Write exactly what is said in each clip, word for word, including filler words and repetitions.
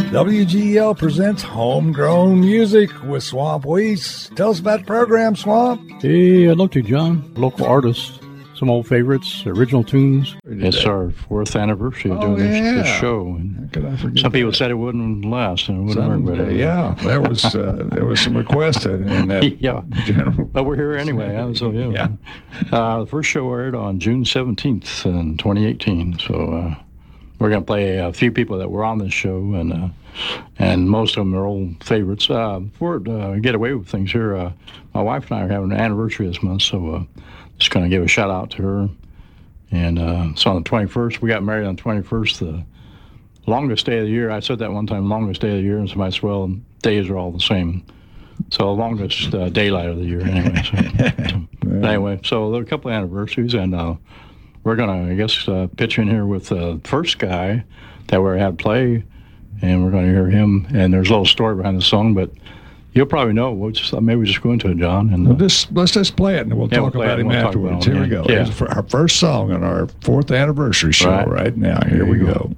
W G E L presents Homegrown Music with Swamp Weiss. Tell us about the program, Swamp. Hey, I'd love to, John. Local artists, some old favorites, original tunes. It's our fourth anniversary of Oh, doing this, yeah. this show. And How could I forget some people that? said it wouldn't last and it wouldn't Some- work. But it- yeah, there was uh, there was some requested in that yeah. general. But we're here anyway. huh? So yeah. Yeah. Uh, the first show aired on June seventeenth in twenty eighteen. So uh, we're going to play a few people that were on this show, and uh, and most of them are old favorites. Uh, before uh, we get away with things here, uh, my wife and I are having an anniversary this month, so uh, just going to give a shout out to her. And uh, so on the twenty-first, we got married on the twenty-first, the longest day of the year. I said that one time, longest day of the year, and somebody said, well, days are all the same. So longest uh, daylight of the year anyway. So, so, but anyway, so there are a couple of anniversaries, and uh, we're going to, I guess, uh, pitch in here with the first guy that we had play, and we're going to hear him. And there's a little story behind the song, but you'll probably know. We'll just, maybe we'll just go into it, John. And uh, Well, just, let's just play it, and we'll Yeah, talk we'll play about it, him and we'll talk afterwards. about Here him, we yeah. go. Yeah. It's for our first song on our fourth anniversary show right, Right. now. Here, Here we you go.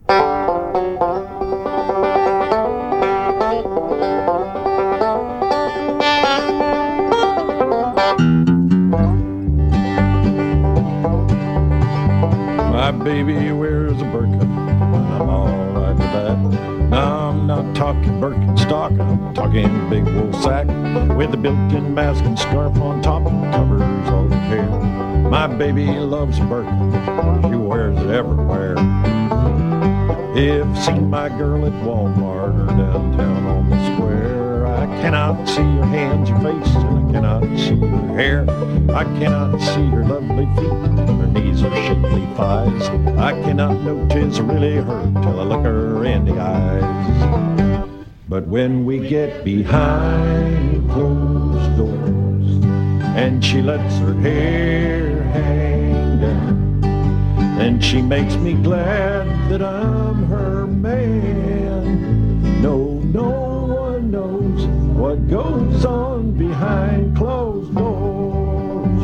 My baby wears a burqa, I'm all right with that. Now I'm not talking Birkenstock, I'm talking big wool sack with a built-in mask and scarf on top that covers all the hair. My baby loves a burqa, she wears it everywhere. If you've seen my girl at Walmart or downtown on the square, I cannot see her hands, her face, and I cannot see her hair. I cannot see her lovely feet, her knees, her shapely thighs. I cannot know 'tis really her till I look her in the eyes. But when we get behind closed doors and she lets her hair hang down, then she makes me glad that I'm her man. No, no one knows what goes on behind closed doors.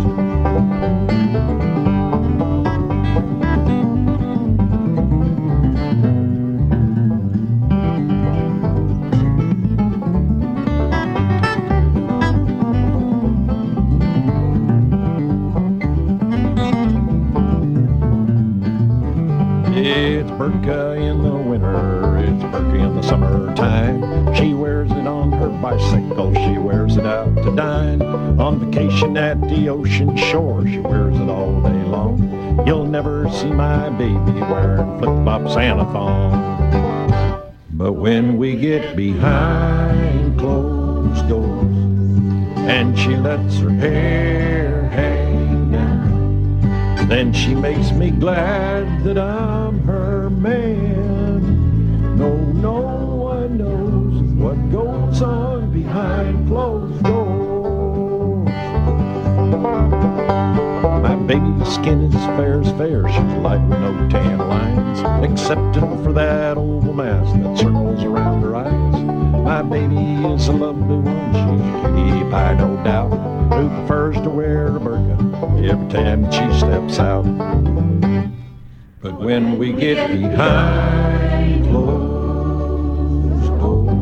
It's burqa in the winter, it's burqa in the summertime. She wears it on her bicycle, she wears it out to dine. On vacation at the ocean shore, she wears it all day long. You'll never see my baby wearing flip-flops and a thong. But when we get behind closed doors and she lets her hair hang down, then she makes me glad that I'm her man. No, no one knows what goes on behind closed doors. My baby's skin is fair as fair, she's light with no tan lines, excepting for that oval mask that circles around her eyes. My baby is a lovely one, she's a cutie pie, no doubt, who prefers to wear a burqa every time she steps out. But when we get behind closed doors.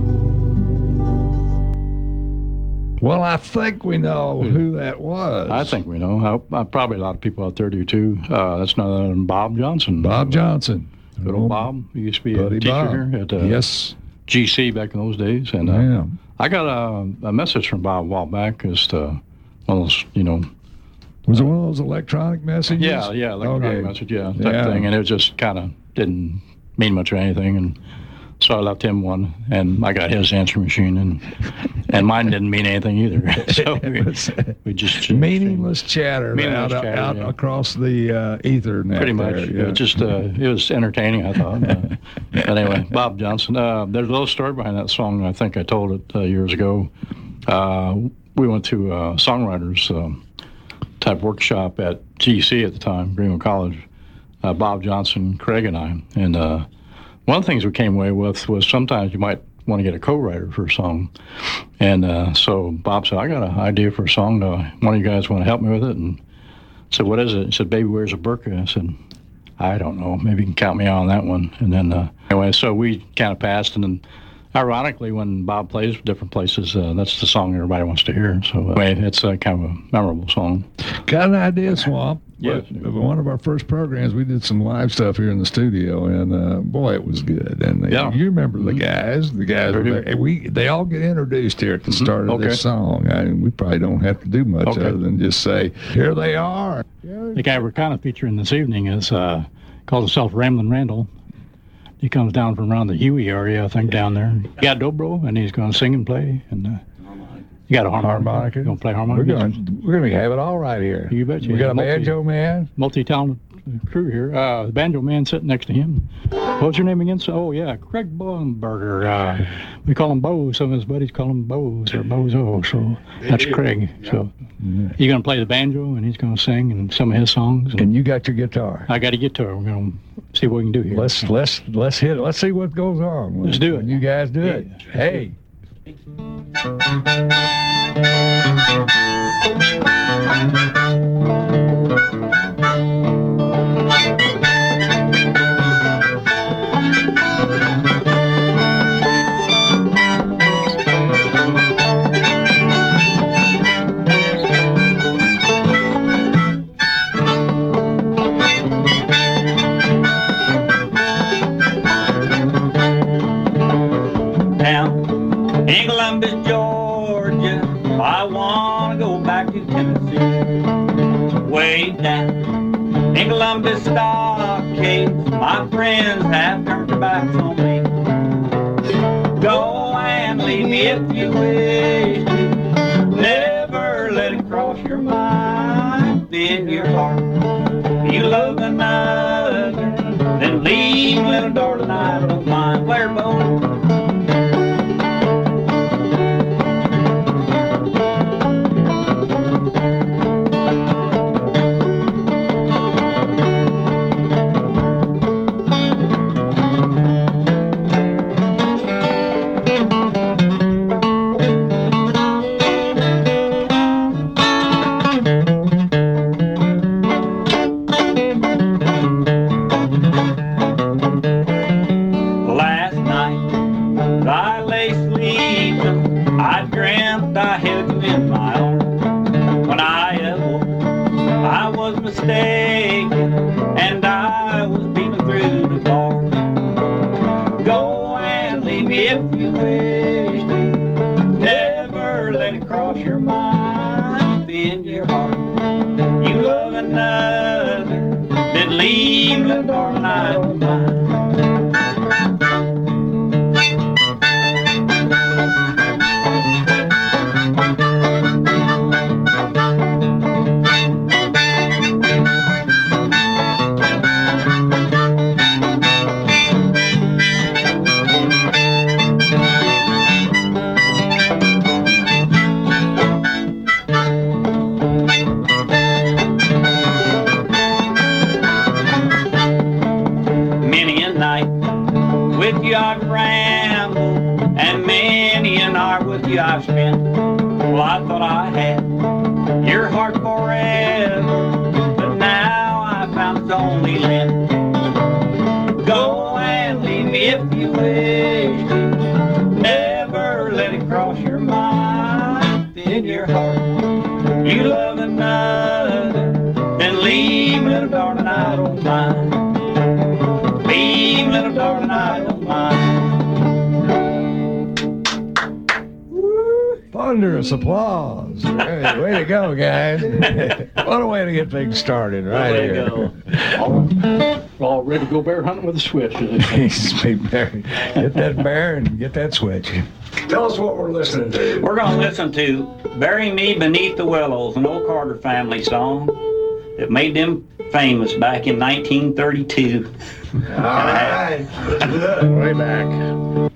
Well, I think we know who that was. I think we know. I, I, probably a lot of people out there do too. Uh, that's none other than Bob Johnson. Bob Johnson. Good old Bob. He used to be Buddy a teacher Bob. here at uh, Yes. G C back in those days. And uh, Yeah. I got a, a message from Bob a while back as to one of those, you know. Was it one of those electronic messages? Yeah, yeah, electronic Okay. message, yeah, type Yeah. thing. And it just kind of didn't mean much of anything. And so I left him one, and I got his answering machine, and and mine didn't mean anything either. So we, we just Meaningless chatter Meaningless out, chatter, out yeah. across the uh, Ethernet. Pretty much. there, It was just uh, it was entertaining, I thought. Uh, but anyway, Bob Johnson. Uh, there's a little story behind that song. I think I told it uh, years ago. Uh, we went to a songwriters um, type workshop at G C at the time, Greenville College. Uh, Bob Johnson, Craig, and I. And uh, one of the things we came away with was sometimes you might want to get a co-writer for a song. And uh, so Bob said, I got an idea for a song. Uh, one of you guys want to help me with it? And I said, what is it? He said, Baby Wears a Burqa. I said, I don't know. Maybe you can count me on that one. And then, uh, anyway, so we kind of passed. And then, ironically, when Bob plays different places, uh, that's the song everybody wants to hear. So, uh, anyway, it's uh, kind of a memorable song. Got an idea, Swamp? Yes. But one of our first programs, we did some live stuff here in the studio, and uh, boy, it was good. And they, yeah. you remember the guys? The guys, Sure were there. We they all get introduced here at the Mm-hmm. start of Okay. this song. I mean, we probably don't have to do much Okay. other than just say, "Here they are." The guy we're kind of featuring this evening is uh, called himself Ramblin' Randall. He comes down from around the Huey area, I think, down there. He got dobro, and he's going to sing and play. And uh, you got a harmonica. Harmonica. You going to play We're harmonica? going we're going to have it all right here. You bet you. We got a Multi- banjo man. Multi-talented crew here. Uh, the banjo man sitting next to him. What's your name again? So, oh, yeah, Craig Bowenberger. Uh, we call him Bo. Some of his buddies call him Boz or Bozo. So that's Craig. So you're going to play the banjo, and he's going to sing and some of his songs. And And you got your guitar. I got a guitar. We're going to see what we can do here. Let's let's let's hit it. Let's see what goes on. When, Let's do it. when you guys do it. Hey. Down in Columbus, Georgia, I want to go back to Tennessee. Way down in Columbus stockades, my friends have turned their backs on me. Go and leave me if you wish to. Never let it cross your mind, in your heart. You love another, then leave, little darling, I don't mind. Where bone? Last night, I lay sleeping, I dreamt I held you in my arms. When I awoke, I was mistaken, and I was beaming through the bars. Go and leave me if you wish to. Never let it cross your mind, in your heart. You love another, then leave, little darling, I don't mind. Many a night with you I've rambled, and many an hour with you I've spent. Well, I thought I had your heart forever, but now I found it's only lent. Go and leave me if you wish to. Never let it cross your mind, in your heart. You love another, then leave, little darling, I don't mind. Leave, little darling, I don't mind. Thunderous applause. Hey, way to go, guys. What a way to get things started right Way to here. go. We're all ready to go bear hunting with a switch. Sweet bear. Get that bear and get that switch. Tell us what we're listening to. We're going to listen to Bury Me Beneath the Willows, an old Carter family song that made them famous back in nineteen thirty-two. All right. Way back.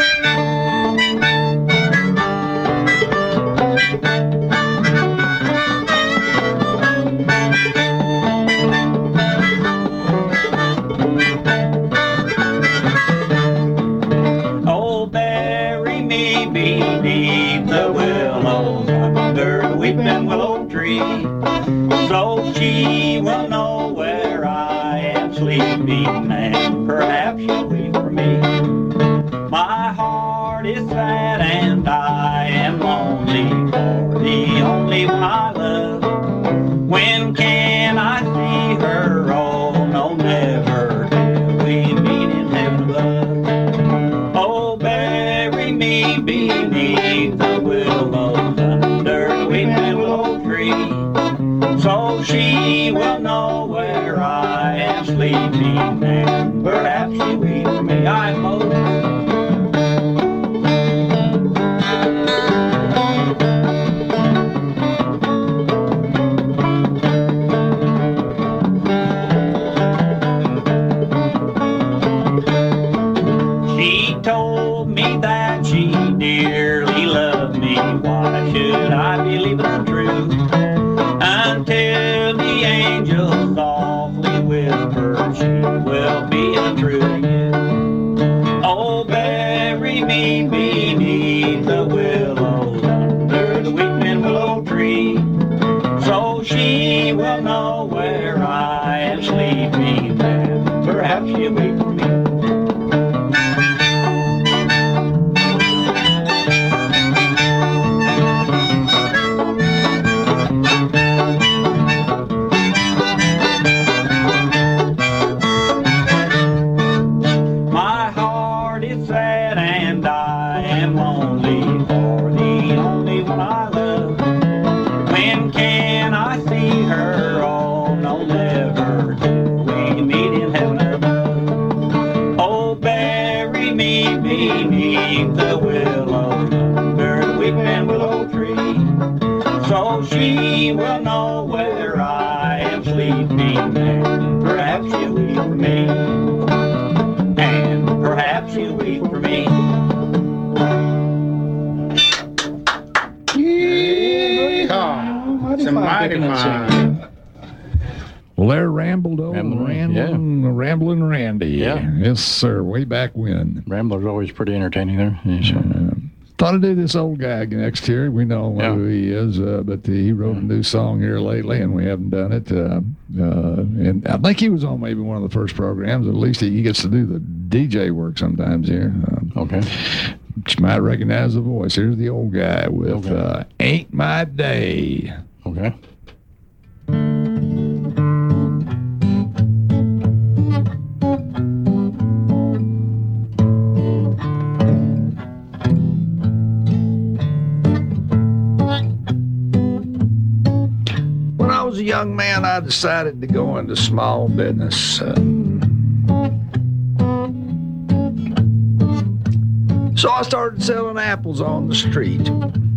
Oh, bury me beneath the willows under the weeping willow tree, so she will know where I am sleeping. sleeping man, perhaps you'll weep for me. My heart is sad and I am lonely for the only one I love. When can I see her? Oh, no, never till we meet in heaven above. Oh, bury me beneath the willows under the weeping willow tree, so she will know where I am sleeping, and perhaps she weep for me. I hope. She told me that she dearly loved me. Why should I believe it's true? Until the angel softly whispers she will be untrue to you. Oh, bury me beneath the willows under the weeping willow tree, so she will know where I am sleeping, and perhaps she'll weep for me. The willow under the weeping willow tree, so she will know where I am sleeping, and perhaps she'll weep for me, and perhaps she'll weep for me. Yeehaw! It's a mighty fine. Well, there rambled old Rambling, Rambling, yeah. Rambling Randy. Yeah. Yes, sir. Way back when. Rambler's always pretty entertaining there. Yeah, so. Uh, thought I'd do this old guy next here. We know Yeah. who he is, uh, but he wrote a new song here lately, and we haven't done it. Uh, uh, and I think he was on maybe one of the first programs. At least he gets to do the D J work sometimes here. Uh, Okay. you might recognize the voice. Here's the old guy with Okay. uh, Ain't My Day. Okay. When I was a young man, I decided to go into small business. Uh, so I started selling apples on the street.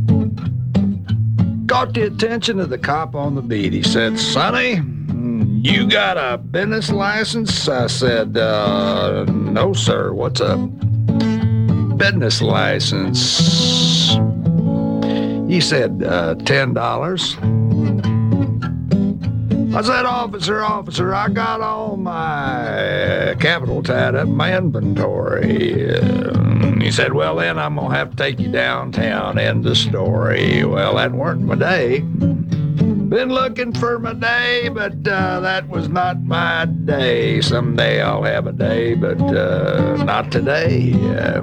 Caught the attention of the cop on the beat. He said, "Sonny, you got a business license?" I said, uh, "No, sir. What's a business license?" He said, uh, ten dollars. I said, "Officer, officer, I got all my capital tied up in my inventory." Uh, he said, "Well, then I'm going to have to take you downtown." End the story. Well, that weren't my day. Been looking for my day, but uh, that was not my day. Someday I'll have a day, but uh, not today. Uh,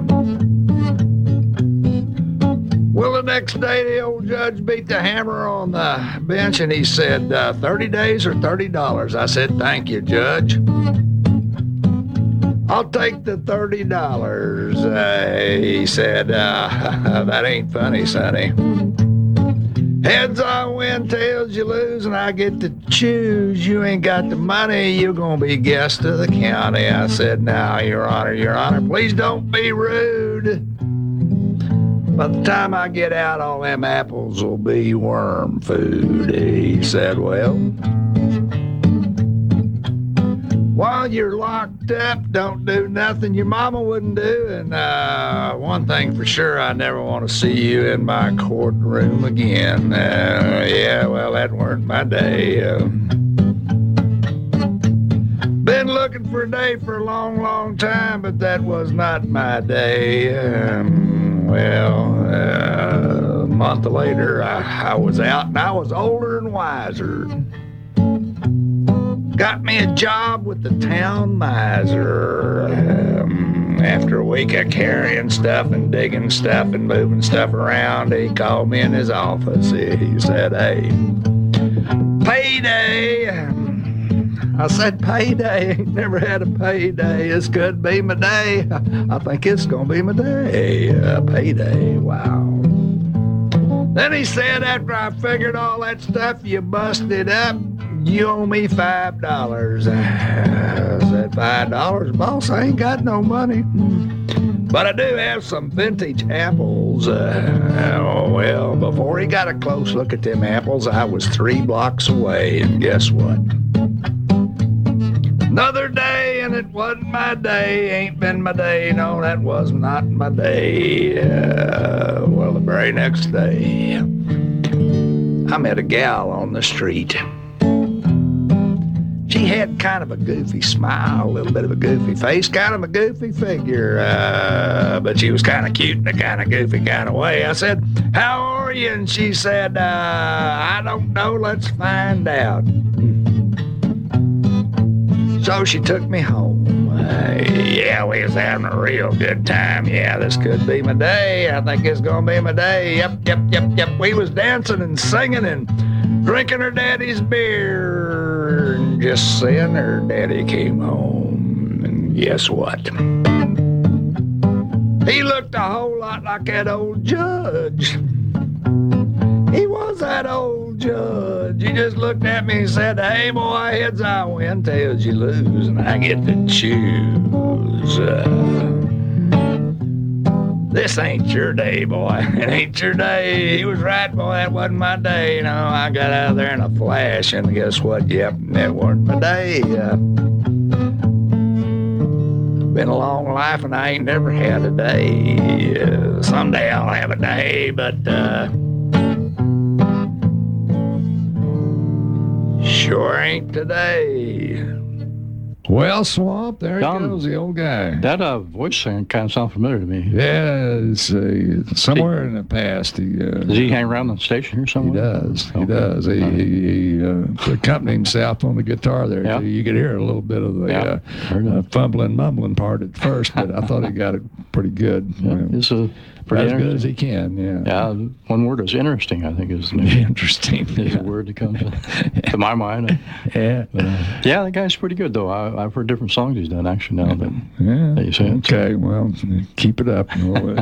Well, the next day, the old judge beat the hammer on the bench, and he said, uh, thirty days or thirty dollars. I said, "Thank you, Judge. I'll take the thirty dollars. Uh, he said, uh, "That ain't funny, Sonny. Heads I win, tails you lose, and I get to choose. You ain't got the money, you're going to be guest of the county." I said, "Now, Your Honor, Your Honor, please don't be rude. By the time I get out, all them apples will be worm food." He said, "Well, while you're locked up, don't do nothing your mama wouldn't do. And uh, one thing for sure, I never want to see you in my courtroom again." Uh, yeah, well, that weren't my day. Uh, been looking for a day for a long, long time, but that was not my day. Um, Well, uh, a month later, I, I was out, and I was older and wiser. got me a job with the town miser. Um, after a week of carrying stuff and digging stuff and moving stuff around, he called me in his office. He said, "Hey, payday." I said, "Payday? Ain't never had a payday. This could be my day. I think it's gonna be my day. Uh, payday, wow." Then he said, after I figured all that stuff you busted up, "You owe me five dollars. I said, five dollars? Boss, I ain't got no money. But I do have some vintage apples. Uh, oh, well, before he got a close look at them apples, I was three blocks away, and guess what? Another day, and it wasn't my day. Ain't been my day. No, that was not my day. Uh, well, the very next day, I met a gal on the street. She had kind of a goofy smile, a little bit of a goofy face, kind of a goofy figure, uh, but she was kind of cute in a kind of goofy kind of way. I said, "How are you?" And she said, uh, "I don't know, let's find out." So she took me home. Uh, yeah, we was having a real good time. Yeah, this could be my day. I think it's gonna be my day. Yep, yep, yep, yep. We was dancing and singing and drinking her daddy's beer. And just then her daddy came home. And guess what? He looked a whole lot like that old judge. He was that old judge. He just looked at me and said, "Hey, boy, heads I win, tails you lose, and I get to choose. Uh, this ain't your day, boy. It ain't your day." He was right, boy. That wasn't my day. You know, I got out of there in a flash, and guess what? Yep, that wasn't my day. Uh, been a long life, and I ain't never had a day. Uh, someday I'll have a day, but... Uh, sure ain't today. Well, Swamp, there Tom, he goes, the old guy. That uh, voice kind of sounds familiar to me. Yeah, it's, uh, somewhere in the past. He, uh, Does he hang around the station here he somewhere? does. He Okay. does. He, All right. he, he uh, accompanied himself on the guitar there. Yeah. Too. You could hear a little bit of the Yeah, uh, heard uh, that. fumbling, mumbling part at first, but I thought he got it pretty good. Yeah, Uh, it's a pretty as good as interesting. he can, yeah. Yeah, one word is interesting, I think, is the name. Interesting. Is Yeah. a word that comes to, to my mind. Yeah. But, uh, yeah, the guy's pretty good, though. I, I've heard different songs he's done, actually, now. But Yeah. that you say it. Okay, well, keep it up. We'll,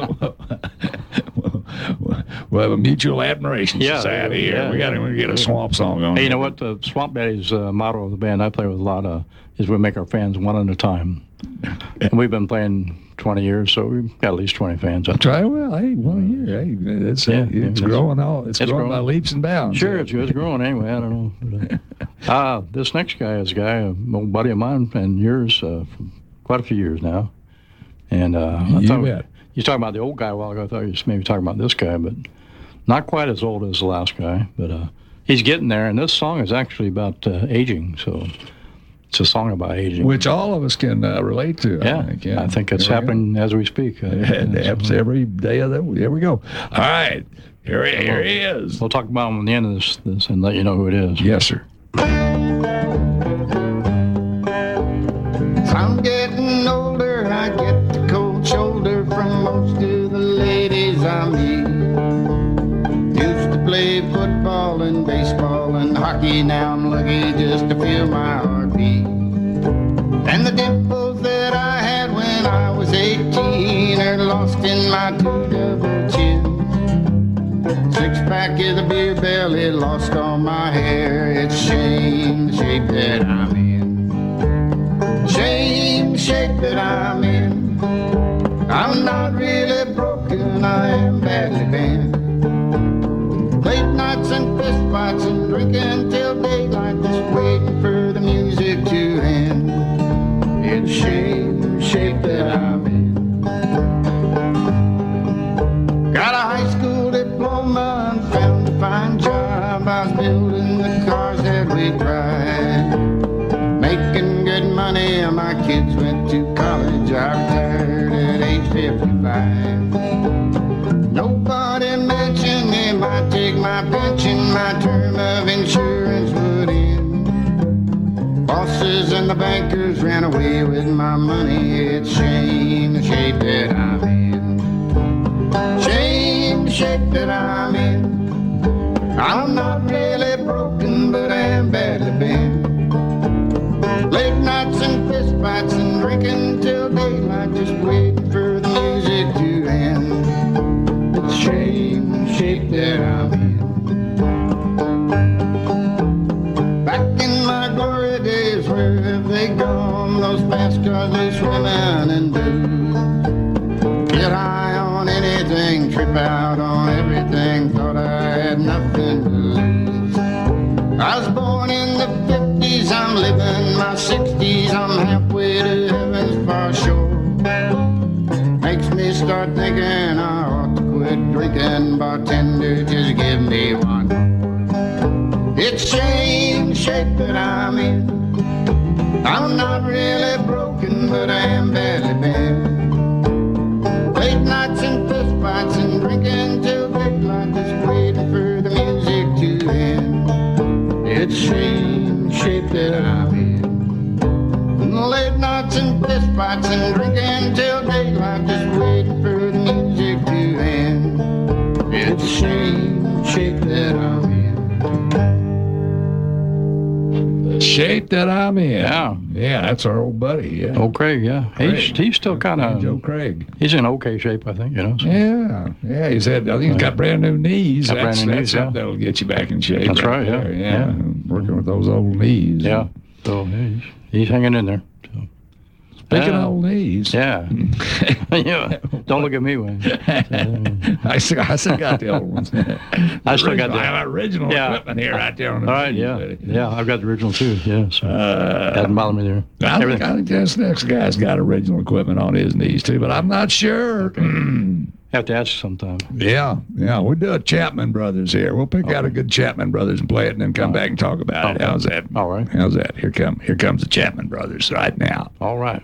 we'll, we'll have a mutual admiration Yeah, society here. yeah, we got to yeah. get a Swamp song on. Hey, you know what? The Swamp Daddy's uh, motto of the band I play with a lot of is we make our fans one at a time. And we've been playing twenty years, so we've got at least twenty fans. Up. Try well. Hey, one year. Hey, it's Yeah, it's yeah, growing all. It's, it's growing, growing. by leaps and bounds. Sure, it's, it's growing anyway. I don't know. But, uh, uh, this next guy is a guy, an old buddy of mine and yours, uh, for quite a few years now. And uh, I You thought bet. you were talking about the old guy a while ago. I thought you were maybe talking about this guy, but not quite as old as the last guy. But uh, he's getting there, and this song is actually about uh, aging. So it's a song about aging. Which all of us can uh, relate to. yeah, I think, yeah. I think it's There we go. happening as we speak. Uh, It yeah, happens so every day of the. Here we go. All right, here he, here he is. we'll talk about him at the end of this, this and let you know who it is. Yes, sir. As I'm getting older, I get the cold shoulder from most of the ladies I meet. Used to play football and baseball and hockey, now I'm lucky just to feel my heartbeat. And the dimples that I had when I was eighteen are lost in my two double chins. Six pack of the beer belly, lost all my hair. It's shame the shape that I'm in. Shame the shape that I'm in. I'm not really broken, I am badly bent. Late nights and fist fights and drinking till daylight, just waiting for the music to end. It's shame the shape that I'm in. Got a high school diploma and found a fine job. I was building the cars that we drive. Making good money, and my kids went to college. I retired at age fifty-five. Nobody mentioned they might take my pension, my term of insurance would end. ran away with my money. It's shame the shape that I'm in. Shame the shape that I'm in. I'm not really broken, but I am badly bent. Late nights and fist fights and drinking till daylight, just waiting for the music to end. It's shame the shape that I'm in. Back in my glory days, where have they gone? Those fast cars, loose women and booze. Get high on anything, trip out on everything, thought I had nothing to lose. I was born in the fifties, I'm living my sixties, I'm halfway to heaven's far shore. Makes me start thinking I ought to quit drinking, bartender, just give me one more. It's shame the shape that I'm in. I'm not really broken, but I am badly bent. Late nights and fist fights and drinking till daylight, just waiting for the music to end. It's shame the shape that I'm in. Late nights and fist fights and drinking till daylight, just waiting for the music to end. It's shame the shape that I'm in. The shape that I'm in. Yeah. Yeah, that's our old buddy. Yeah. Old Craig, yeah. He's Craig. he's still kind of Joe Craig. He's in okay shape, I think. You know. So. Yeah, yeah. He's had. I think he's got brand new knees. Got That's, brand new that's knees, something yeah. that'll get you back in shape. That's right, yeah. there, yeah. Yeah. Working with those old knees. Yeah. So he's, he's hanging in there. So. Speaking Yeah. of old knees. Yeah. yeah. Don't look at me, Wayne. I still, I still got the old ones. I still got the the- I have original Yeah. equipment here right there on the All right. knees, Yeah. buddy. Yeah. I've got the original too. Yeah. So Uh, doesn't bother me there. I think, Everything. I think this next guy's got original equipment on his knees too, but I'm not sure. Have to ask you sometime. Yeah, yeah. We'll do a Chapman Brothers here. We'll pick out a good Chapman Brothers and play it, and then come back and talk about it. Okay. How's that? All right. How's that? Here come here comes the Chapman Brothers right now. All right.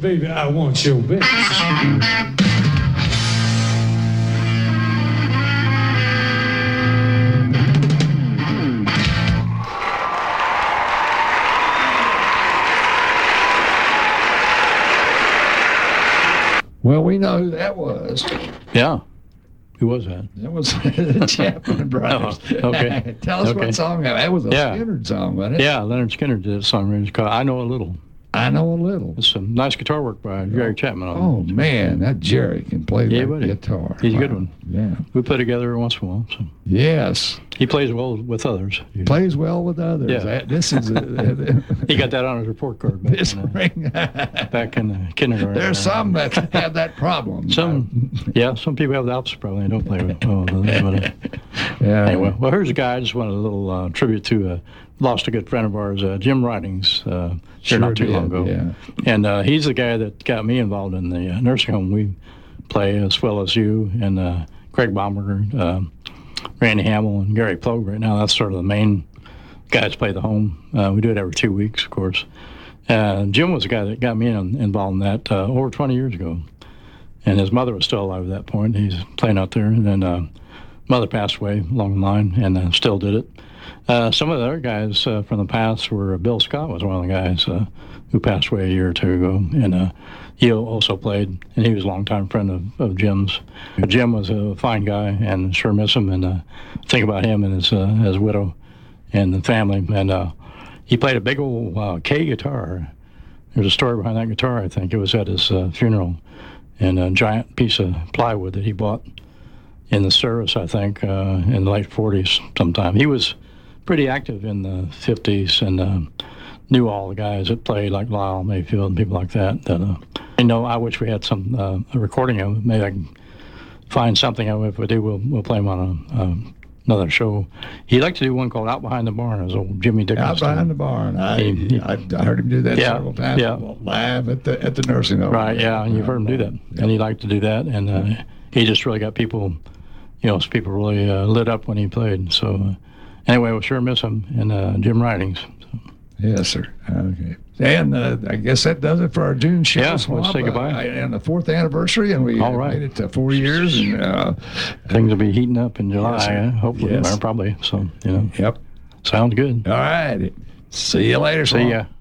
baby, I want your baby. Well, we know who that was. Yeah. Who was that? That was the Chapman Brothers. Oh, okay. Tell us Okay. what song that was. That was a Yeah. Skinner song, wasn't it? Yeah, Leonard Skinner did a song. It's called I Know a Little. I Know a Little. It's some nice guitar work by Jerry Chapman on Oh, it. man, that Jerry can play Yeah, that buddy. guitar. He's a good Wow. one. Yeah. We play together once in a while. So Yes. he plays well with others. Plays well with others. Yeah. That- this is a, He got that on his report card back, this in, uh, ring. back in uh, kindergarten. There's some that have that problem. Some, yeah, some people have the opposite problem. They don't play well with others. But, uh, Yeah. anyway, well, here's a guy. I just wanted a little uh, tribute to uh, lost a good friend of ours, uh, Jim Ridings, uh, here Sure not too did, long ago. yeah. And uh, he's the guy that got me involved in the uh, nursing home we play, as well as you and uh, Craig Baumberger, uh, Randy Hamill, and Gary Plogue. Right now, that's sort of the main guys play the home. Uh, we do it every two weeks, of course. Uh, Jim was the guy that got me in, involved in that uh, over twenty years ago. And his mother was still alive at that point. He's playing out there. And then uh, mother passed away along the line and uh, still did it. Uh, some of the other guys uh, from the past were Bill Scott was one of the guys uh, who passed away a year or two ago. And uh, he also played, and he was a longtime friend of, of Jim's. Jim was a fine guy and sure miss him. And uh, think about him and his, uh, his widow and the family. And uh, he played a big old uh, K guitar. There's a story behind that guitar, I think. It was at his uh, funeral. And a giant piece of plywood that he bought in the service, I think, uh, in the late forties sometime. He was pretty active in the fifties and uh, knew all the guys that played, like Lyle Mayfield and people like that. that uh, you know, I wish we had some uh, a recording of it. Maybe I can find something of it. If we do, we'll, we'll play him on a, uh, another show. He liked to do one called Out Behind the Barn. It was old Jimmy Dickinson. Out behind the barn. I, He- he- I, I heard him do that Yeah, several times. yeah. Live at the at the nursing home. Right, yeah, and you've heard him do that. And he liked to do that, and uh, he just really got people, you know, people really uh, lit up when he played. So uh, anyway, we'll sure miss him, and uh, Jim Ridings. So, Yes, sir. Okay. And uh, I guess that does it for our June show. Yeah, let's Swab. say goodbye. Uh, and the fourth anniversary, and we All uh, right. made it to four years. And, uh, things will be heating up in July, Yes, sir. uh, hopefully, Yes. or probably. So, you know, yep. sounds good. All right. See you later. See Swab. ya.